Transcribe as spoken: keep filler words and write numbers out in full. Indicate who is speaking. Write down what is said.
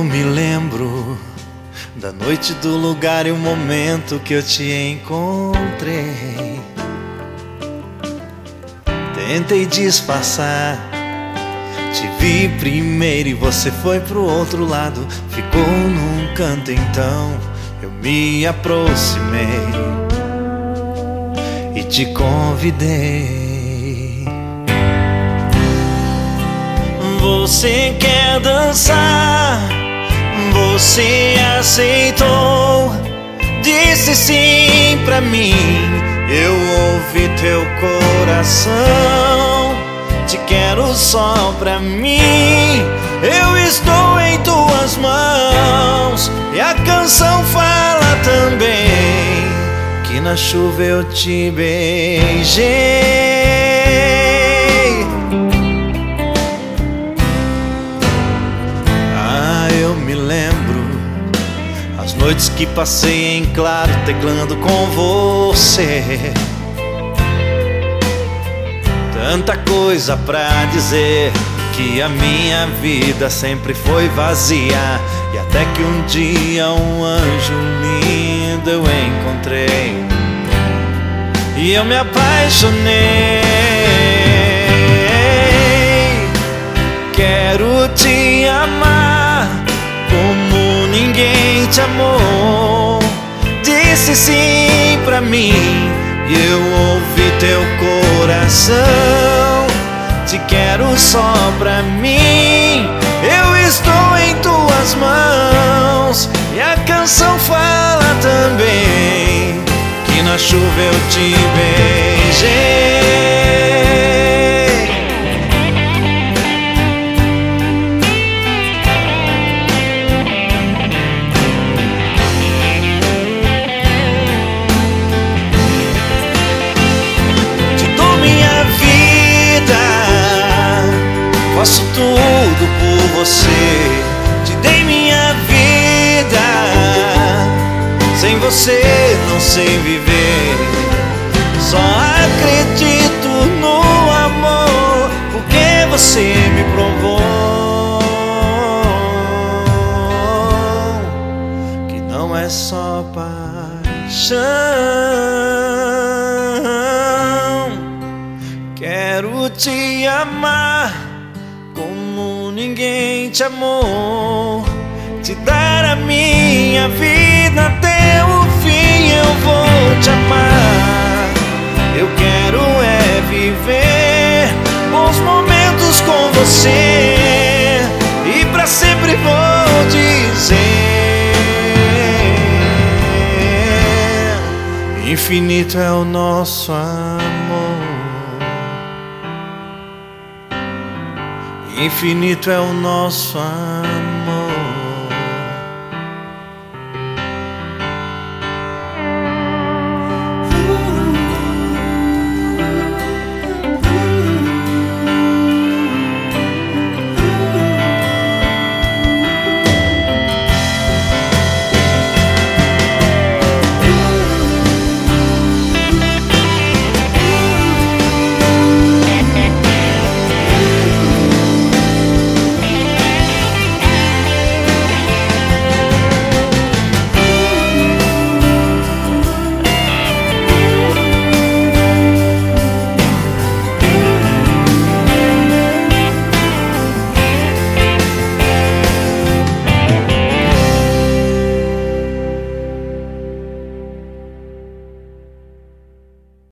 Speaker 1: me lembro da noite, do lugar e o momento que eu te encontrei. Tentei disfarçar, te vi primeiro e você foi pro outro lado. Ficou num canto, então eu me aproximei e te convidei. Você quer dançar? Você aceitou, disse sim pra mim. Eu ouvi teu coração, te quero só pra mim. Eu estou em tuas mãos e a canção fala também que na chuva eu te beijei. As noites que passei em claro teclando com você, tanta coisa pra dizer, que a minha vida sempre foi vazia. E até que um dia um anjo lindo eu encontrei e eu me apaixonei. Quero te amar como ninguém te amou, disse sim pra mim. E eu ouvi teu coração, te quero só pra mim. Eu estou em tuas mãos e a canção fala também que na chuva eu te beijei. Faço tudo por você, te dei minha vida. Sem você não sei viver, só acredito no amor, porque você me provou que não é só paixão. Quero te amar como ninguém te amou, te dar a minha vida até o fim. Eu vou te amar, eu quero é viver bons momentos com você, e pra sempre vou dizer: infinito é o nosso amor, infinito é o nosso amor.